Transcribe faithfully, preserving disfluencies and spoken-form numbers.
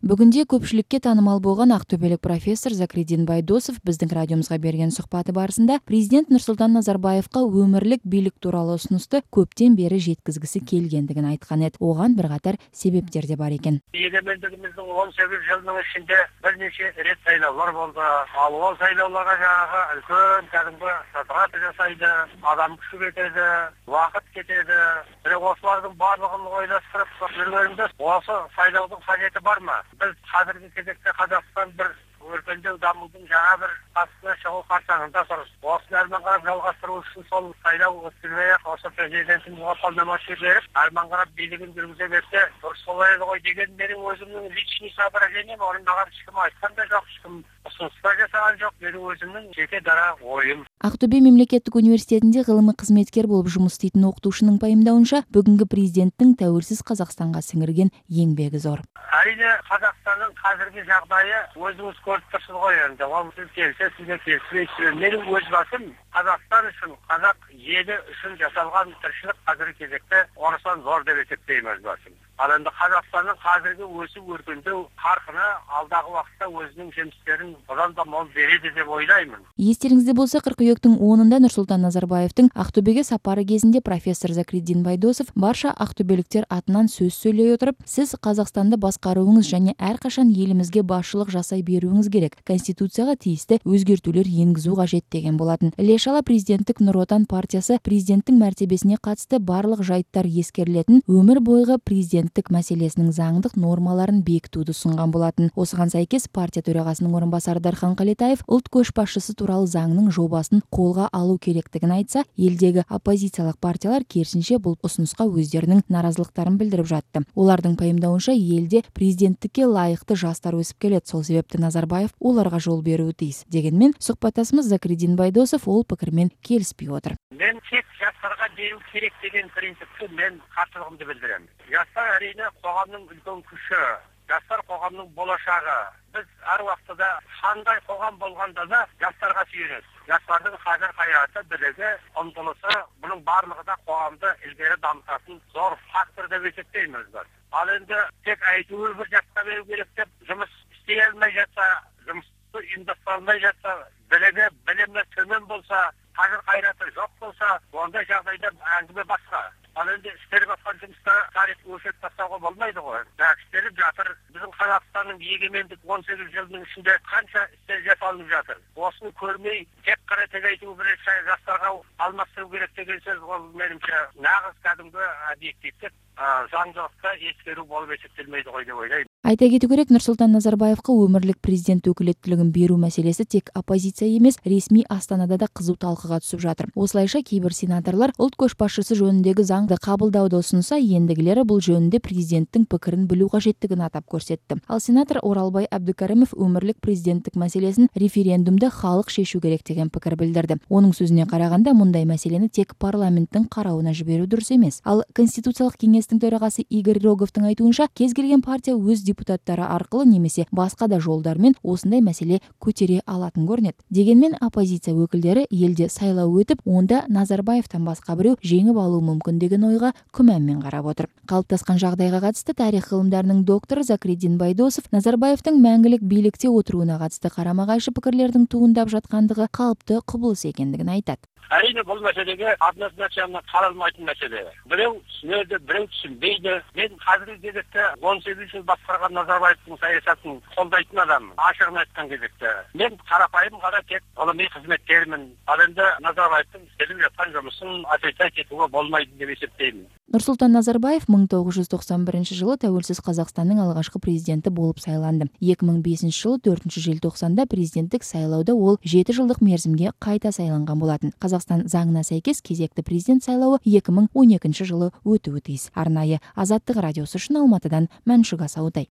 Бүгінде көпшілікке танымал болған ақтөбелік профессор Закридин Байдосов біздің радиомызға берген сұхбаты барысында президент Нұрсұлтан Назарбаевқа өмірлік билік туралы ұсынысты көптен бері жеткізгісі келгендігін айтқан еді. Оған бірқатар себептер де бар екен. Егемендігіміздің он сегіз жылының ішінде бірнеше рет сайлаулар болды. Ал ол сайлауларға жаңағы үлкен кәдімгі сатырат жасайды, адам күші кетеді, уақыт кетеді. Бірақ осылардың барлығын ойластырып жүргенімде осы сайлаудың қажеті бар ма? Біз қазіргі кезекте Қазақстан бір өркендеу дамудың жаңа бір сатысына шығу қарсаңында тұрмыз. Осыны әрмен қарап жалғастыру үшін сол сайлау өткізбей-ақ осы президентімізге қолдамашы беріп, әрмен қарап билігін жүргізе берсе дұрыс болар еді ғой деген менің өзімнің личный соображением. Оны маған ешкім айтқан да жоқ, ешкім ұсыныс та жасаған жоқ. Менің өзімнің жеке дара ойым. Ақтөбе мемлекеттік университетінде ғылыми қызметкер болып жұмыс істейтін оқытушының пайымдауынша, бүгінгі президенттің тәуелсіз Қазақстанға сіңірген еңбегі зор. Әрине, Қазақстанның қазіргі жағдайы өзіңіз көріп тұрсыз ғой енді. Ол сіз келсе, сізге келіспейсіз. Менің өз басым Қазақстан үшін, қазақ елі үшін жасалған тіршілік қазіргі кезекте орасан зор деп есептеймін өз басым. Ал енді Қазақстанның қазіргі өсіп өркендеу қарқыны алдағы уақытта өзінің жемістерін одан да мол береді деп ойлаймын. Естеріңізде болса, қыркүйектің онында Нұрсұлтан Назарбаевтың Ақтөбеге сапары кезінде профессор Закридин Байдосов барша ақтөбеліктер атынан сөз сөйлей отырып, сіз Қазақстанды басқаруыңыз және әрқашан елімізге басшылық жасай беруіңіз керек. Конституцияға тиісті өзгертулер енгізу қажет деген болатын. Іле-шала президенттік Нұр Отан партиясы президенттің мәртебесіне қатысты барлық жайттар ескерілетін өмір бойғы президенттік мәселесінің заңдық нормаларын бекітуді ұсынған болатын. Осыған сәйкес партия төрағасының орынбасары Дархан Қалетаев ұлт көшбасшысы туралы заңның жобасын қолға алу керектігін айтса, елдегі оппозициялық партиялар керісінше бұл ұсынысқа өздерінің наразылықтарын білдіріп жатты. Олардың пайымдауынша, елде президенттікке лайықты жастар өсіп келеді. Сол себепті Назарбаев оларға жол беруі тиіс. Дегенмен, сұхбаттасымыз Закридин Байдосов ол пікірмен келіспей отыр. Мен тек жастарға беру керек деген принципті мен қарсылығымды білдіремін. Жастар әрине қоғамның үлкен күші, жастар қоғамның болашағы. Біз әр уақытта қандай қоғам болғанда да жастарға сүйенеміз. Жастардың қазір hayatı, білігі, ұмтылысы, бұның барлығы да қоғамды ілгері дамытатын зор фактор деп есептейміз біз. Ал енді тек айтуы бір жасқа беру керек деп жұмыс істей алмай жатса, жұмысты ұйымдастыра алмай жатса, білігі, білімі төмен болса, қазір қайраты жоқ болса, ондай жағдайда әңгіме басқа. Ал енді істеліп жатқан жұмыста тарих өшіріп тастауға болмайды ғой. Істеліп жатыр. Біздің Қазақстанның егемендік он сегіз жылдың ішінде қанша істер жасалынып жатыр. Осыны көрмей, тек қана тек айту керек, жастарға алмастыру керек деген сөз, ол меніңше нағыз кәдімгі объективтік заңдылықта ескеру болып есептелмейді ғой деп ойлаймын. Айта кету керек, Нұрсұлтан Назарбаевқа өмірлік президент өкілеттілігін беру мәселесі тек оппозиция емес, ресми Астанада да қызу талқыға түсіп жатыр. Осылайша кейбір сенаторлар ұлт көшбасшысы жөніндегі заңды қабылдауды ұсынса, ендігілері бұл жөнінде президенттің пікірін білу қажеттігін атап көрсетті. Ал сенатор Оралбай Әбдікәрімов өмірлік президенттік мәселесін референдумда халық шешу керек деген пікір білдірді. Оның сөзіне қарағанда, мұндай мәселені тек парламенттің қарауына жіберу дұрыс емес. Ал Конституциялық кеңестің төрағасы Игорь Роговтың айтуынша, кез келген партия өз депутаттары арқылы немесе басқа да жолдармен осындай мәселе көтере алатын көрінеді. Дегенмен оппозиция өкілдері елде сайлау өтіп, онда Назарбаевтан басқа біреу жеңіп алу мүмкін деген ойға күмәнмен қарап отыр. Қалыптасқан жағдайға қатысты тарих ғылымдарының докторы Закридин Байдосов Назарбаевтың мәңгілік билікте отыруына қатысты қарама-қайшы пікірлердің туындап жатқандығы қалыпты құбылыс екендігін айтады. Әрине, бұл мәселеге однозначно қаралмайтын мәселе. Біреу түсінеді, біреу түсінбейді. Мен қазіргі кезекте он сегіз жыл басқарған Назарбаевтың саясатын қолдайтын адаммын. Ашығын айтқан кезекте. Мен қарапайым ғана тек ғылыми қызметкермін. Ал енді Назарбаевтың істеліп жатқан жұмысын отрицать етуге болмайды деп есептеймін. Нұрсұлтан Назарбаев мың тоғыз жүз тоқсан бірінші жылы тәуелсіз Қазақстанның алғашқы президенті болып сайланды. екі мың бесінші жылы төртінші желтоқсанда президенттік сайлауда ол жеті жылдық мерзімге қайта сайланған болатын. Қазақстан заңына сәйкес кезекті президент сайлауы екі мың он екінші жылы өтуі тиіс. Арнайы Азаттық радиосы үшін Алматыдан Мәншүк Асаудай.